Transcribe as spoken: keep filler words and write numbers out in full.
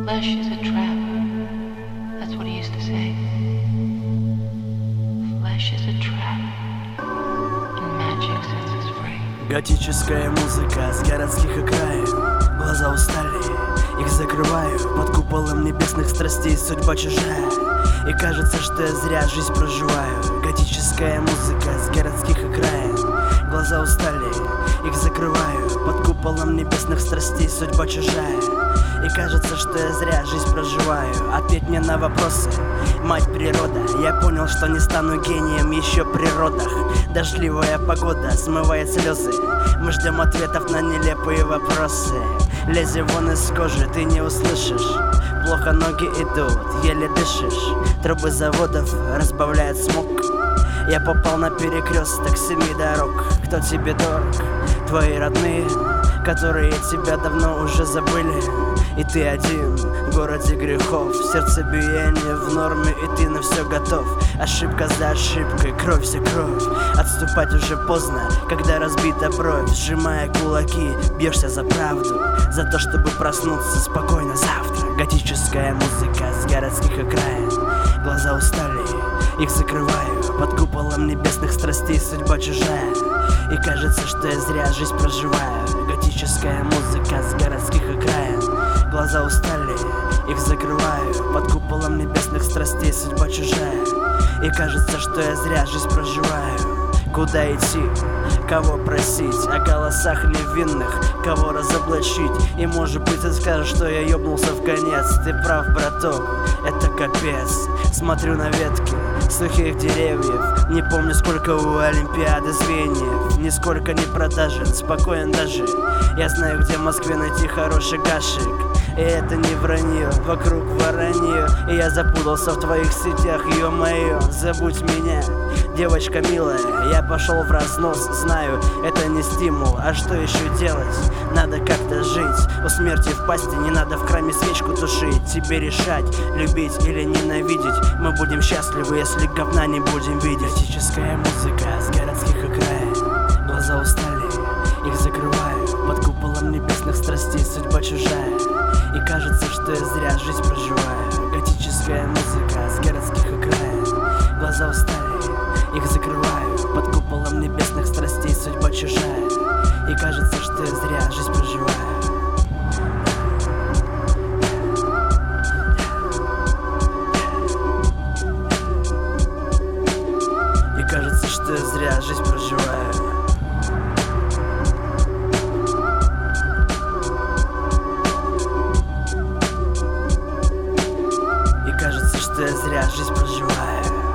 Flesh is a trap. That's what he used to say. Flesh is a trap. And magic sets us free. Готическая музыка с городских окраин. Глаза устали, их закрываю. Под куполом небесных страстей судьба чужая. И кажется, что я зря жизнь проживаю. Готическая музыка с городских окраин. Глаза устали, их закрываю. Под куполом небесных страстей судьба чужая. И кажется, что я зря жизнь проживаю. Ответь мне на вопросы, мать природа. Я понял, что не стану гением еще при родах. Дождливая погода смывает слезы. Мы ждем ответов на нелепые вопросы. Лези вон из кожи, ты не услышишь. Плохо ноги идут, еле дышишь. Трубы заводов разбавляют смог. Я попал на перекресток семи дорог. Кто тебе дорог? Твои родные, которые тебя давно уже забыли. И ты один в городе грехов. Сердцебиение в норме, и ты на все готов. Ошибка за ошибкой, кровь за кровь. Отступать уже поздно, когда разбита бровь. Сжимая кулаки, бьешься за правду. За то, чтобы проснуться спокойно завтра. Готическая музыка с городских окраин. Глаза устали, их закрываю. Под куполом небесных страстей судьба чужая. И кажется, что я зря жизнь проживаю. Готическая музыка с городских окраин. Глаза устали, их закрываю. Под куполом небесных страстей судьба чужая. И кажется, что я зря жизнь проживаю. Куда идти? Кого просить? О голосах невинных, кого разоблачить? И может быть ты скажешь, что я ёбнулся в конец. Ты прав, браток, это капец. Смотрю на ветки сухих деревьев. Не помню, сколько у Олимпиады звеньев. Нисколько не продажен, спокоен даже. Я знаю, где в Москве найти хороший гашик. И это не вранье, вокруг воронье. И я запутался в твоих сетях, ё-моё. Забудь меня, девочка милая. Я пошел в разнос, знаю, это не стимул. А что еще делать? Надо как-то жить. У смерти в пасти не надо в храме свечку тушить. Тебе решать, любить или ненавидеть. Мы будем счастливы, если говна не будем видеть. Готическая музыка с городских окраин. Глаза устали, их закрываю. Под куполом небесных страстей судьба чужая. И кажется, что я зря жизнь проживаю. Готическая музыка с городских окраин. Глаза устали, их закрываю. Под куполом небесных страстей судьба чужая. И кажется, что я зря жизнь проживаю. И кажется, что я зря жизнь проживаю. И кажется, что я зря жизнь проживаю.